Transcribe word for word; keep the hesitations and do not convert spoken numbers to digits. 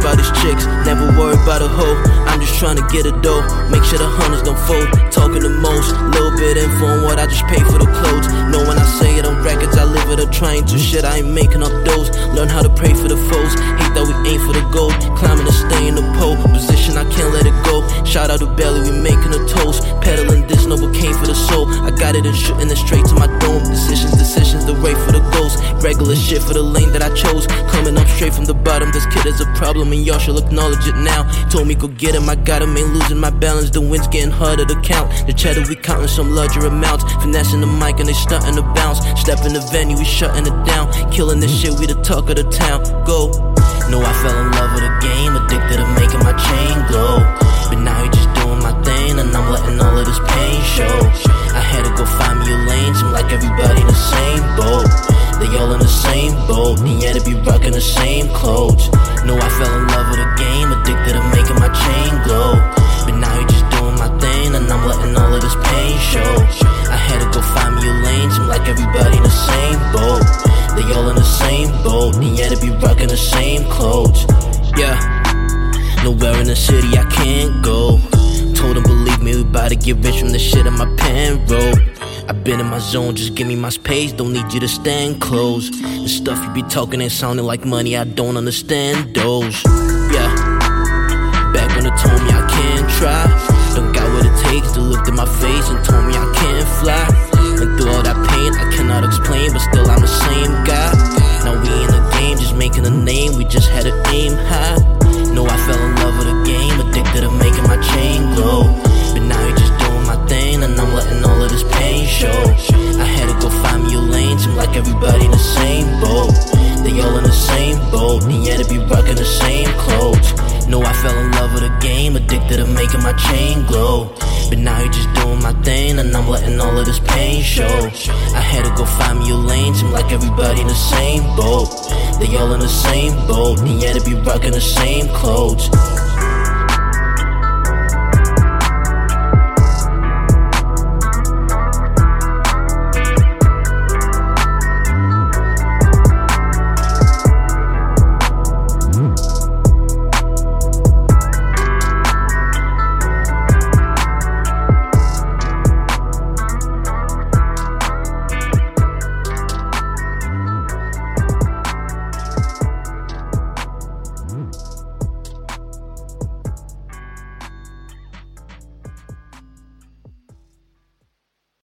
about these chicks, never worry about a hoe. I'm just trying to get a dough, make sure the hunters don't fold. Talking the most, little bit info on what I just pay for the clothes. Know when I say it on records, I live it or trying to shit, I ain't making up those. Learn how to pray for the foes, hate that we aim for the gold. Climbing to stay in the pole, position I can't let it go. Shout out to Belly, we making a toast. Peddling this noble came for the soul. I got it and shooting it straight to my dome. Decisions, decisions, the way for the ghost. Regular shit for the lane that I chose. Coming up straight from the bottom, this kid is a problem and y'all should acknowledge it now. Told me go get him, I got him, ain't losing my balance. The wind's getting harder to count. The cheddar we counting some larger amounts. Finessing the mic and they stunting to bounce. Step in the venue, we shutting it down. Killing this shit, we the talk of the town. Go. Know I fell in love with the game, addicted to making my chain glow. But now you just doing my thing and I'm letting all of this pain show. I had to go find me a lane, seem like everybody in the same boat. They all in the same boat, and yet they be rocking the same clothes. Know I fell in love with the game, addicted to making my chain glow. But now you just doing my thing and I'm letting all of this pain show. I had to go find me a lane, seem like everybody in the same boat. They all in the same boat, and yet they be rocking the same clothes. Yeah, nowhere in the city I can't go. Told them believe me, we about to get rich from the shit on my pen roll. I've been in my zone, just give me my space, don't need you to stand close. The stuff you be talking and sounding like money, I don't understand those. Yeah, back when they told me I can't try, don't got what it takes to look at my face and told me I can't fly. And through all that pain, I cannot explain, but still I'm the same guy. Now we in the game, just making a name, we just had to aim high. Know I fell in love with the game, addicted to making my chain glow. But now you're just doing my thing and I'm letting all of this pain show. I had to go find me a lane, seem like everybody in the same boat. They all in the same boat, and yet they be rocking the same clothes. Know I fell in love with the game, addicted to making my chain glow. But now you're just doing my thing and I'm letting all of this pain show. I had to go find me a lane, seem like everybody in the same boat. They all in the same boat, and yet they be rocking the same clothes.